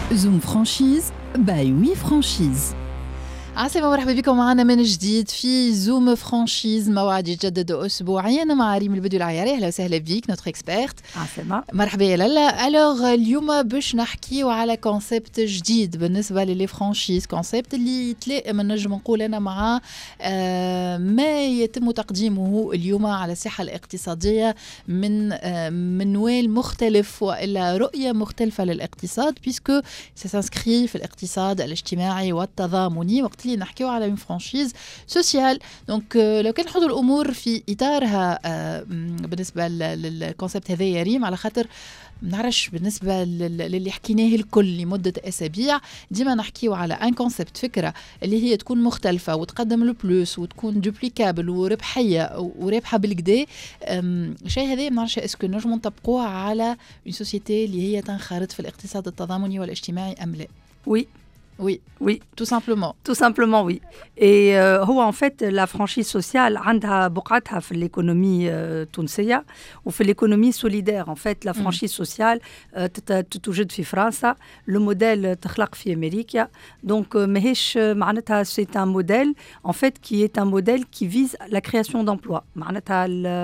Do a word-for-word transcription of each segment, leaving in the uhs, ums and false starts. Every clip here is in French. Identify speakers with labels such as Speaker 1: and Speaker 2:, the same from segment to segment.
Speaker 1: زوم فرانشيز باي وي فرانشيز. عسلامة مرحبا بكم معنا من جديد في زوم فرانشيز، موعد يتجدد اسبوعيا مع ريم البدو العياري. اهلا وسهلا بيك نوتر اكسبيرت.
Speaker 2: عسلامة
Speaker 1: مرحبا يا لالا. الوغ اليوم باش نحكيو على كونسيبت جديد بالنسبه للي فرانشيز، كونسيبت اللي يتلائم نجم نقول انا مع آه ما يتم تقديمه اليوم على الساحه الاقتصاديه من آه منوال مختلف والا رؤيه مختلفه للاقتصاد، بيسكو سانسكري في الاقتصاد الاجتماعي والتضامني. وقت اللي نحكيو على فرانشيز سوسيال، دونك لو كان نحطوا الامور في اطارها آه بالنسبه للكونسيبت هذا يا ريم، على خاطر نعرفش بالنسبه للي حكيناه الكل لمده اسابيع ديما نحكيو على ان كونسيبت، فكره اللي هي تكون مختلفه وتقدم لو بلوس وتكون دوبليكابل وربحيه ورابحه بالكدا. شيء هذا ما نعرفش اسكو نجموا نطبقوها على اون سوسيتي اللي هي تنخرط في الاقتصاد التضامني والاجتماعي ام لا؟
Speaker 2: وي
Speaker 1: Oui,
Speaker 2: oui,
Speaker 1: tout simplement.
Speaker 2: Tout simplement, oui. Et euh, هو en fait la franchise sociale عندها بقعتها في l'économie التونسية وفي l'économie solidaire. En fait, la franchise sociale تتوجد في فرنسا، le modèle تخلق في أمريكا. Donc ماهيش معناتها c'est un modèle en fait qui est un modèle qui vise la création d'emplois. معناتها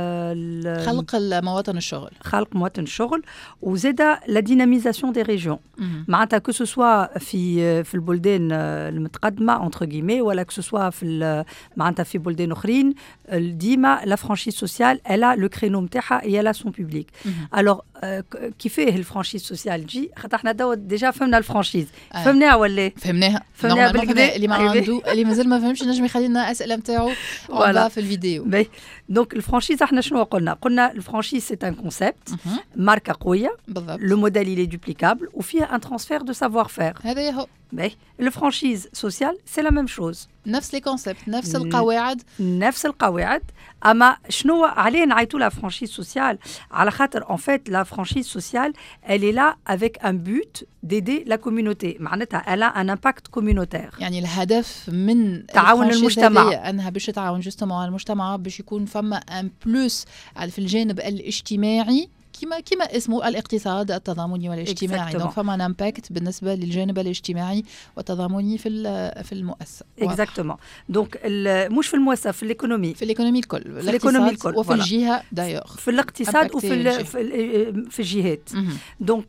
Speaker 1: خلق المواطن الشغل.
Speaker 2: خلق مواطن الشغل وزيدا la dynamisation des régions. معناتها que ce soit في في البلدان المتقدمه entre guillemets ولا que ce soit في معناتها في بلدان اخرين، ديما لا فرانشيز سوسيال الا لو كرينو نتاعها اي لا سون بوبليك. الوغ كيفاه الفرانشيز سوسيال تجي؟ خاطر احنا دو ديجا فهمنا الفرانشيز، فهمناها ولا
Speaker 1: فهمناها
Speaker 2: فهمناها بالكدا.
Speaker 1: اللي ما عنده اللي مازال ما فهمش نجم يخلي لنا اسئله نتاعو ولا في الفيديو.
Speaker 2: دونك الفرانشيز احنا شنو قلنا؟ قلنا الفرانشيز سي ان كونسيبت، ماركه قويه، لو موديل il est duplicable وفيه ان ترانسفير دو سافوار فير.
Speaker 1: هذا هو
Speaker 2: le franchise sociale, c'est la même chose.
Speaker 1: نفس لي كونسيبت، نفس القواعد،
Speaker 2: نفس القواعد. اما شنو عليه نعيطوا لا فرانشيز سوسيال؟ على خاطر en fait la franchise sociale elle est là avec un but d'aider la communauté. معناتها elle a un impact communautaire.
Speaker 1: يعني الهدف من
Speaker 2: تعاون المجتمع
Speaker 1: انها باش تعاون جوستومون المجتمع، باش يكون فما ان بلوس في الجانب الاجتماعي كما كما اسمه الاقتصاد التضامني والاجتماعي. دونك فما ان امباكت بالنسبه للجانب الاجتماعي والتضامني في في المؤسسه.
Speaker 2: اكزاكتومون. دونك مش في المؤسسه، في الايكونومي،
Speaker 1: في الايكونومي الكل،
Speaker 2: في الايكونومي الكل
Speaker 1: وفي الجهه دايوغ،
Speaker 2: في الاقتصاد وفي في الجهات. دونك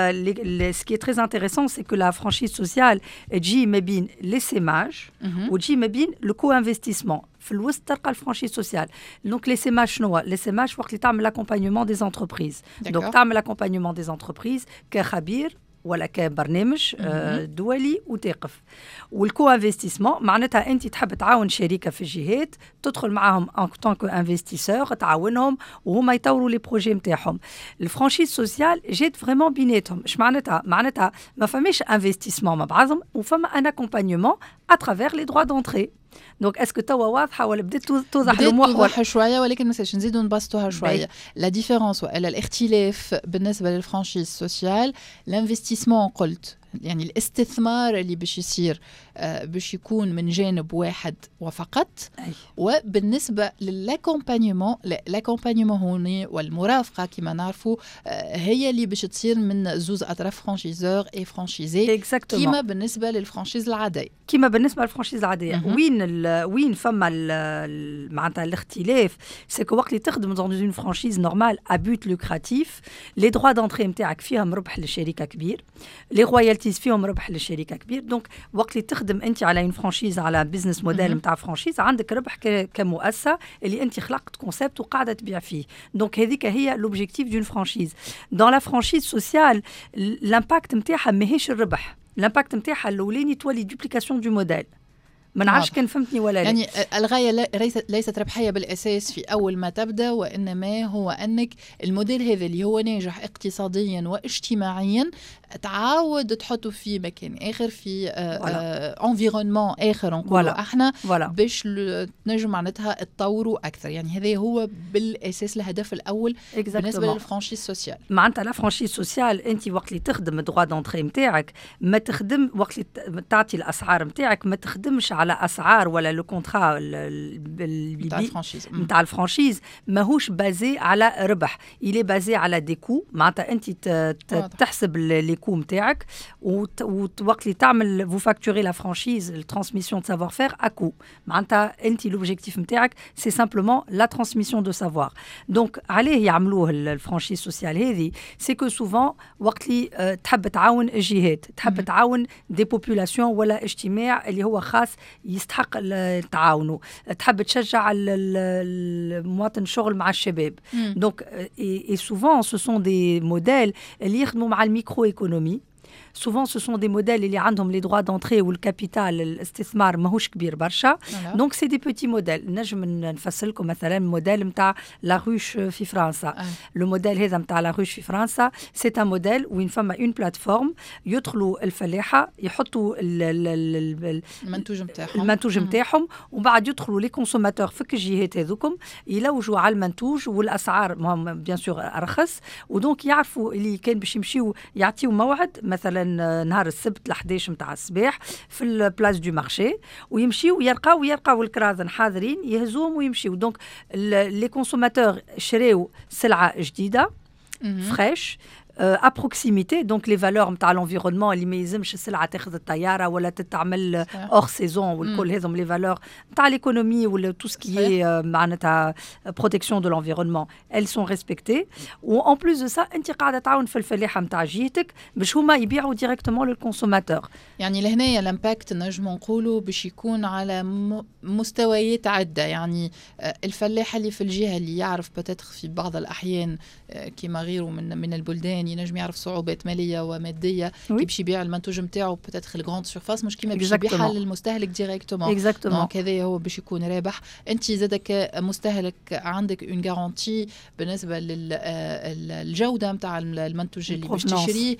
Speaker 2: ce qui est très intéressant c'est que la franchise sociale تجي ما بين لي سيماج وتجي ما بين لو كو انفستيسمون. في الوسط تلقى الفرانشيز سوسيال. دونك لي سيماج شنو؟ لي سيماج وقت اللي تعمل لاكومبانيومون دي زونتربريز. دونك تعمل لاكومبانيومون دي زونتربريز كخبير ولا كبرنامج دولي وتقف. والكو انفستيسمون معناتها انت تحب تعاون شركه في الجهات، تدخل معاهم ان طونك انفستيسور، تعاونهم وهما يطوروا لي بروجي نتاعهم. الفرانشيز سوسيال جات فريمون بيناتهم. اش معناتها؟ معناتها ما فماش انفستيسمون مع بعضهم وفما ان اكومبانيومون اترافير لي دروا دونتري. دونك اسكو توا واضحه ولا بدات توضح
Speaker 1: الامور؟ توضح شويه ولكن ما نزيدوا نبسطوها شويه. لا ديفيرونس والا الاختلاف بالنسبه للفرانشيز سوسيال، الانفستيسمون قلت يعني الاستثمار اللي باش يصير آه باش يكون من جانب واحد وفقط. أي. وبالنسبه للاكومبانيومون، لاكومبانيومون هوني والمرافقه كما نعرفوا آه هي اللي باش تصير من زوز اطراف فرانشيزور اي فرانشيزي، كما بالنسبه للفرانشيز العاديه.
Speaker 2: كما بالنسبه للفرانشيز العاديه وين وين فما معناتها الاختلاف؟ سكو وقت اللي تخدم دون اون فرانشيز نورمال ا بوت لوكراتيف، لي دروا دونتري نتاعك فيهم ربح للشركه كبير، لي رويالتيز فيهم ربح للشركه كبير. دونك وقت اللي تخدم انت على اون فرانشيز، على بزنس موديل نتاع فرانشيز، عندك ربح كمؤسسه اللي انت خلقت كونسيبت وقاعده تبيع فيه. دونك هذيك هي لوبجيكتيف دون فرانشيز. دون لا فرانشيز سوسيال الامباكت نتاعها ماهيش الربح، الامباكت نتاعها الاولاني تولي دوبليكاسيون دو موديل. ما نعرفش كان فهمتني ولا لا.
Speaker 1: يعني الغايه ليست ربحيه بالاساس في اول ما تبدا، وانما هو انك الموديل هذا اللي هو ناجح اقتصاديا واجتماعيا تعاود تحطه في مكان اخر، في انفيرونمون اخر نقولوا احنا باش تنجم معناتها تطوروا اكثر. يعني هذا هو بالاساس الهدف الاول بالنسبه للفرانشيز سوسيال.
Speaker 2: معناتها لا فرانشيز سوسيال انت وقت اللي تخدم الدروا دونتري نتاعك ما تخدم، وقت اللي تعطي الاسعار نتاعك ما تخدمش على اسعار ولا لو كونترا
Speaker 1: نتاع الفرانشيز
Speaker 2: نتاع الفرانشيز ماهوش بازي على ربح، يلي بازي على دي كو. معناتها انت تحسب لي كو نتاعك ووقت اللي تعمل فو فاكتوري لا فرانشيز الترانسميسيون دو سافوار فير ا كو. معناتها انت لوبجيكتيف نتاعك سي سامبلومون لا ترانسميسيون دو سافوار. دونك عليه يعملوه الفرانشيز سوسيال هذه؟ سي كو سوفون وقت اللي تحب تعاون الجهات، تحب تعاون دي بوبولاسيون ولا اجتماع اللي هو خاص يستحق التعاون، تحب تشجع المواطن الشغل مع الشباب. دونك اي سوفون سو سون دي موديل اللي يخدموا مع الميكرو ايكونومي. souvent ce sont des modèles اللي عندهم les droits d'entrée ou le capital الاستثمار ماهوش كبير برشا. donc c'est des petits modèles. نجم نفصل لكم مثلا موديل نتاع لا روش في فرنسا. لو موديل هذا نتاع لا روش في فرنسا سي ان موديل وين فما اون بلاتفورم يدخلوا الفلاحه يحطوا
Speaker 1: المنتوج نتاعهم
Speaker 2: المنتوج نتاعهم ومن بعد يدخلوا لي كونسوماتور في الجهات هذوكم يلوجوا على المنتوج والاسعار بيان سور ارخص. ودونك يعرفوا اللي كان باش يمشيوا يعطيوا موعد مثلا نهار السبت ل11 متاع الصباح في البلاص دو مارشي ويمشيو يلقاو يلقاو الكرازن حاضرين يهزوهم ويمشيو. دونك لي كونسوماتور شراو سلعه جديده فريش à proximité. Donc les valeurs نتاع l'environnement اللي ما يلزمش السلعه تاخذ الطياره ولا تتعمل hors saison والكل هذم لي valeurs نتاع l'économie ولا tout ce qui est معناتها protection de l'environnement elles sont respectées. و en plus de ça انت قاعده تعاون في الفلاحه نتاع جهتك باش هما يبيعوا ديريكتومون للكونسوماتور.
Speaker 1: يعني لهنايا الامباكت نجموا نقولوا باش يكون على مستويات عده. يعني الفلاح اللي في الجهه اللي يعرف بتاتخ في بعض الاحيان كما غيره من من البلدان ينجم يعرف صعوبات ماليه وماديه كي باش يبيع المنتوج نتاعو بتاتخ الغراند سيرفاس مش كيما باش يبيعها للمستهلك ديريكتومون. دونك هذا هو باش يكون رابح. انت زادك مستهلك عندك اون غارانتي بالنسبه للجوده نتاع المنتوج اللي باش تشريه.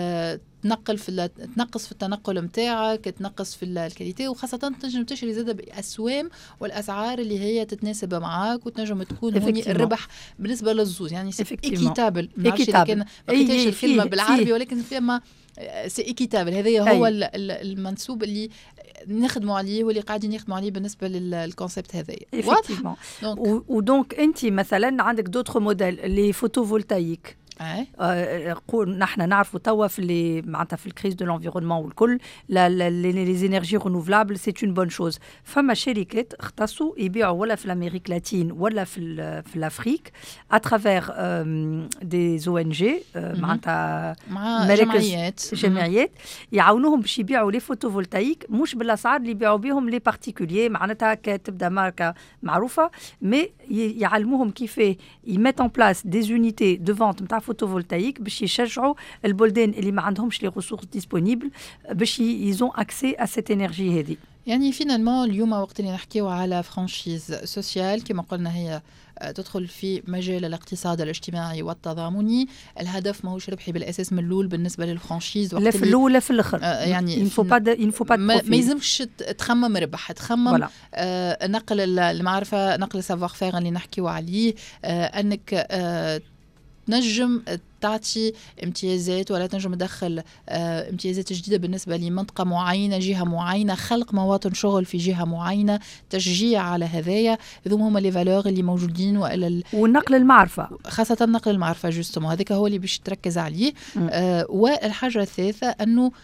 Speaker 1: تنقل في تنقص في التنقل نتاعك، تنقص في الكاليتي، وخاصه تنجم تشري زاده باسوام والاسعار اللي هي تتناسب معاك وتنجم تكون هوني الربح بالنسبه للزوز. يعني سي ايكيتابل. ما عرفتش اذا كان ما كنتش الكلمه بالعربي ولكن فيما سي ايكيتابل. هذا هو المنسوب اللي نخدموا عليه واللي قاعدين يخدموا عليه بالنسبه للكونسيبت هذايا. واضح.
Speaker 2: ودونك انت مثلا عندك دوتر موديل لي فوتوفولتايك. نقول نحن نعرفوا توا في اللي معناتها في الكريز دو لونفيرونمون والكل لي زينيرجي رينوفلابل سي اون بون شوز. فما شركات اختصوا يبيعوا ولا في الامريك لاتين ولا في في الافريك اترافير دي او ان جي معناتها
Speaker 1: مع جمعيات
Speaker 2: جمعيات يعاونوهم باش يبيعوا لي فوتوفولتايك مش بالاسعار اللي يبيعوا بهم لي بارتيكولير معناتها كتبدا ماركه معروفه مي يعلموهم كيف يميت ان بلاس دي يونيتي دو فونت نتاع فوتوفولتايك باش يشجعوا البلدان اللي ما عندهمش لي ريسورس ديسپونيبل باش يزون اكسي ا سيت انرجي هذه.
Speaker 1: يعني فينالمون اليوم وقت اللي نحكيو على فرانشيز سوسيال كما قلنا هي تدخل في مجال الاقتصاد الاجتماعي والتضامني. الهدف ماهوش ربحي بالاساس من الاول بالنسبه للفرانشيز
Speaker 2: لا في الاول لا في الاخر.
Speaker 1: آه يعني
Speaker 2: ينفو با ينفو با
Speaker 1: ما يلزمش تخمم ربح، تخمم آه نقل المعرفه، نقل السافوار فير اللي نحكيو عليه. آه انك آه تنجم تعطي امتيازات ولا تنجم تدخل اه امتيازات جديدة بالنسبة لمنطقة معينة، جهة معينة، خلق مواطن شغل في جهة معينة، تشجيع على هذايا. هذوما هما لي فالور اللي موجودين وإلا ال...
Speaker 2: ونقل المعرفة،
Speaker 1: خاصة نقل المعرفة جوستومون هذاك هو اللي باش تركز عليه. اه والحاجة الثالثة أنه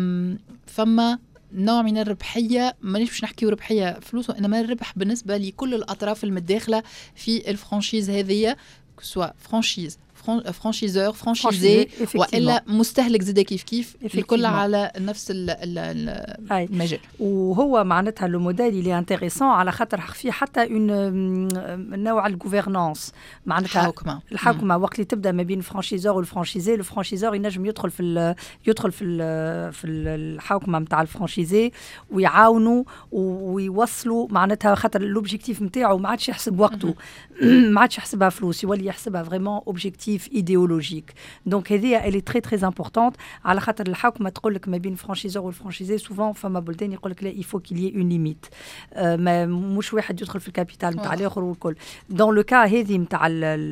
Speaker 1: فما نوع من الربحية، مانيش باش نحكيو ربحية فلوس وإنما الربح بالنسبة لكل الأطراف المتداخلة في الفرانشيز هذية، سواء فرانشيز فرانشيزور فرانشيزي والا مستهلك زاد كيف كيف الكل على نفس المجال.
Speaker 2: وهو معناتها لو موديل اللي انتريسون على خاطر فيه حتى اون نوع الغوفرنانس معناتها
Speaker 1: الحوكمه
Speaker 2: الحوكمه وقت اللي تبدا ما بين الفرانشيزور والفرانشيزي. الفرانشيزور ينجم يدخل في يدخل في في الحوكمه نتاع الفرانشيزي ويعاونوا ويوصلوا معناتها خاطر لوبجيكتيف نتاعو ما عادش يحسب وقته ما عادش يحسبها فلوس، يولي يحسبها فريمون اوبجيكتيف objectif idéologique. Donc elle est très très importante. على خاطر الحكمة تقول لك ما بين الفرانشيزور والفرانشيزي سوفون فما بلدان يقول لك لا il faut qu'il y ait une limite. ما مش واحد يدخل في الكابيتال نتاع الاخر والكل. Dans le cas هذه نتاع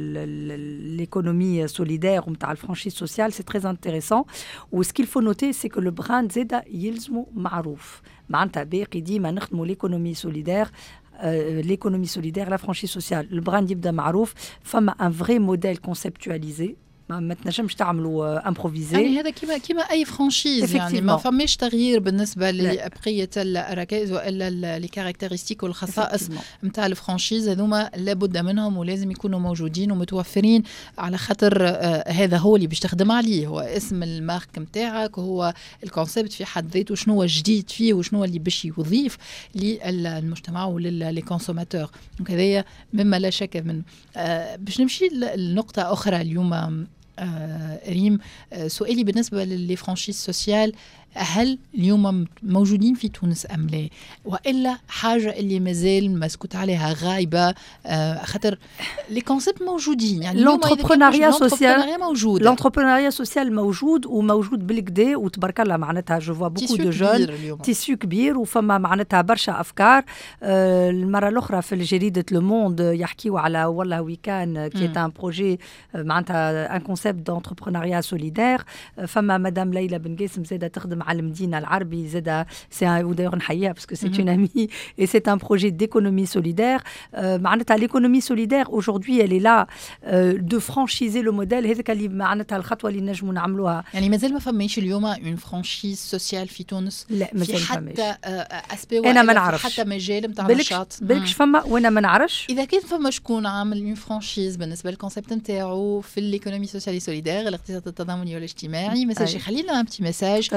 Speaker 2: l'économie solidaire ونتاع الفرانشيز سوسيال c'est très intéressant. و ce qu'il faut noter c'est que le brand زاد يلزموا معروف. معناتها باقي ديما نخدموا l'économie solidaire Euh, l'économie solidaire, la franchise sociale. Le brand يبدا معروف. فما un vrai modèle conceptualisé. ما تنجمش تعملوا امبروفيزي
Speaker 1: يعني هذا كيما كيما اي فرانشيز يعني ما فماش تغيير بالنسبه لبقيه الركائز والا لي كاركتيرستيك والخصائص نتاع الفرانشيز هذوما لابد منهم ولازم يكونوا موجودين ومتوفرين على خاطر آه هذا هو اللي باش تخدم عليه هو اسم المارك نتاعك هو الكونسيبت في حد ذاته شنو هو جديد فيه وشنو اللي باش يضيف للمجتمع وللي كونسوماتور دونك هذايا مما لا شك منه آه باش نمشي لنقطه اخرى اليوم آه ريم آه سؤالي بالنسبة للفرانشيز سوسيال هل اليوم موجودين في تونس أم لا وإلا حاجة اللي مازال مسكوت عليها غايبة آه خاطر لي كونسيبت موجودين يعني
Speaker 2: l'entrepreneuriat social موجود l'entrepreneuriat social موجود وموجود بالكدا وتبارك الله معناتها جو فوا بوكو دو جون تيسيو كبير وفما معناتها برشا أفكار آه المرة الأخرى في جريدة لو موند يحكيوا على والله ويكان كي est un projet معناتها un concept d'entrepreneuriat solidaire فما مدام ليلى بن قاسم زادة تخدم على المدينة العربي زادة سي ودايوغ نحييها باسكو سي اون امي et c'est un projet d'économie solidaire معناتها l'économie solidaire aujourd'hui elle est là de franchiser le modèle هذاك اللي معناتها الخطوة اللي نجموا نعملوها
Speaker 1: يعني مازال ما فماش اليوم اون فرانشيز سوسيال في تونس
Speaker 2: لا مازال
Speaker 1: حتى اسبي
Speaker 2: انا ما نعرفش
Speaker 1: حتى مجال نتاع النشاط
Speaker 2: بالكش فما وانا ما نعرفش
Speaker 1: اذا كان فما شكون عامل اون فرانشيز بالنسبه للكونسيبت نتاعو في الايكونومي سوسيال سوليدير الاقتصاد التضامني والاجتماعي مثلا خلينا ان بتي ميساج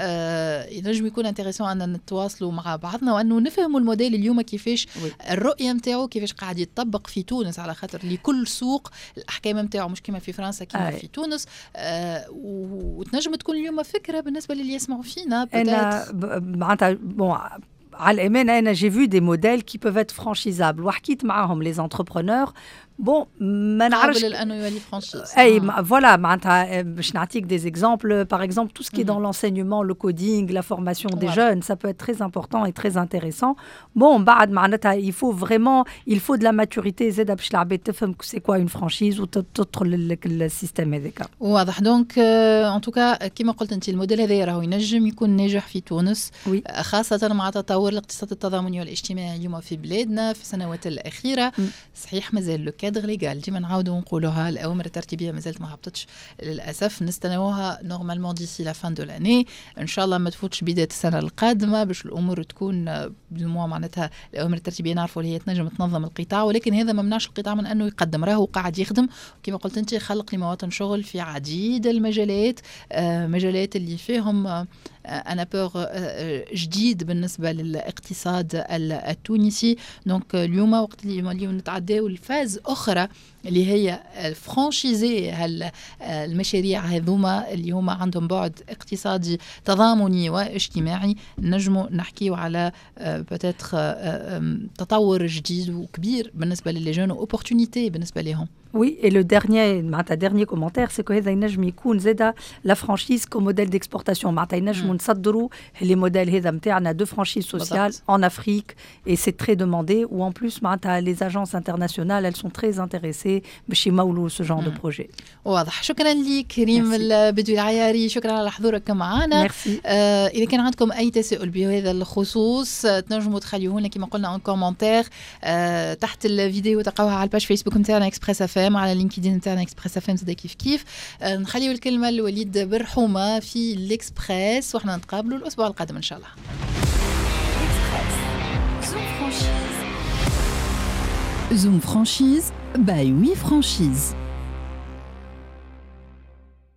Speaker 1: ينجم يكون انتريسون ان نتواصلوا مع بعضنا وانه نفهموا الموديل اليوم كيفاش الرؤيه نتاعو كيفاش قاعد يتطبق في تونس على خاطر لكل سوق الاحكام نتاعو مش كما في فرنسا كما في تونس آه وتنجم تكون اليوم فكره بالنسبه للي يسمعوا فينا
Speaker 2: انا معناتها بون على الامانه انا جي فيو دي موديل كي بوف ات فرانشيزابل وحكيت معاهم لي انتربرونور بون ما نعرفش
Speaker 1: قبل انه يولي فرانشيز
Speaker 2: اي فوالا معناتها باش نعطيك دي اكزامبل باغ اكزومبل tout ce qui est dans l'enseignement le coding la formation des jeunes ça peut être très important et très intéressant bon بعد معناتها il faut vraiment il faut de la maturité زاده باش العباد تفهم c'est quoi une franchise وتدخل للسيستم هذاك
Speaker 1: واضح دونك ان توكا كما قلت انت الموديل هذا راهو ينجم يكون ناجح في تونس خاصه مع تطور الاقتصاد التضامني والاجتماعي اليوم في بلادنا في السنوات الاخيره صحيح مازال كادر ليغال ديما نعاودوا نقولوها الاوامر الترتيبيه مازالت ما هبطتش للاسف نستناوها نورمالمون ديسي لا فان دو لاني ان شاء الله ما تفوتش بدايه السنه القادمه باش الامور تكون بالمو معناتها الاوامر الترتيبيه نعرفوا اللي هي تنجم تنظم القطاع ولكن هذا ما منعش القطاع من انه يقدم راهو قاعد يخدم كما قلت انت خلق لمواطن شغل في عديد المجالات آه مجالات اللي فيهم آه أنا بور جديد بالنسبة للاقتصاد التونسي دونك اليوم وقت اللي نتعداو الفاز أخرى اللي هي فرانشيزي المشاريع هذوما اللي هما عندهم بعد اقتصادي تضامني واجتماعي نجموا نحكيو على بتاتر تطور جديد وكبير بالنسبة للجون وأوبورتونيتي بالنسبة لهم.
Speaker 2: Oui, et le dernier, معناتها dernier commentaire, c'est que هذا ينجم يكون زادا la franchise comme modèle d'exportation. معناتها ينجموا نصدروا les modèles هذا نتاعنا de franchise sociale en Afrique et c'est très demandé. Ou en plus, معناتها les agences internationales, elles sont très intéressées باش يمولوا ce genre de projet.
Speaker 1: واضح. شكرا لك ريم البدوي العياري، شكرا على حضورك معنا. آه إذا كان عندكم أي تساؤل بهذا الخصوص تنجموا تخليوه لنا كما قلنا en commentaire آه تحت الفيديو تلقاوها على الباج فيسبوك نتاعنا اكسبريس اف ام على لينكدين نتاعنا اكسبريس اف ام زاد كيف كيف. آه نخليو الكلمة لوليد برحومة في الإكسبريس وإحنا نتقابلوا الأسبوع القادم إن شاء الله.
Speaker 3: Zoom Franchise by Oui Franchise.